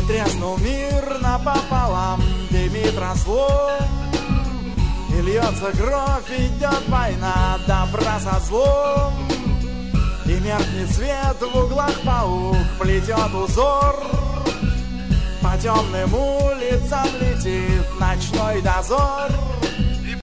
треснул мир напополам, дымит разлом, и льется кровь, идет война, добра со злом. И меркнет свет, в углах паук плетет узор, по темным улицам летит ночной дозор.